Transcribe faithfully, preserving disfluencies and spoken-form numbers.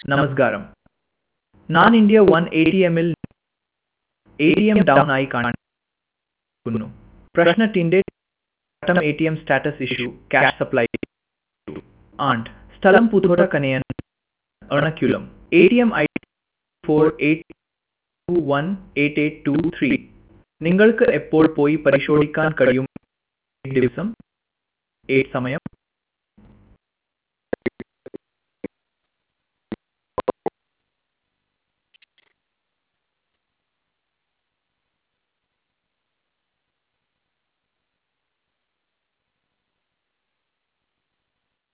നമസ്കാരം. ഞാൻ India one A T എമ്മിൽ എ ടി എം ഡൗൺ ആയി കാണുന്നു. പ്രശ്നത്തിന്റെ ഘട്ടം A T M status issue cash supply and സ്ഥലം പുതുകോട്ട കനയൻ Ernakulam A T M I D four eight two one eight eight two three. നിങ്ങൾക്ക് എപ്പോൾ പോയി പരിശോധിക്കാൻ കഴിയും? ദിവസം ഏത് സമയം?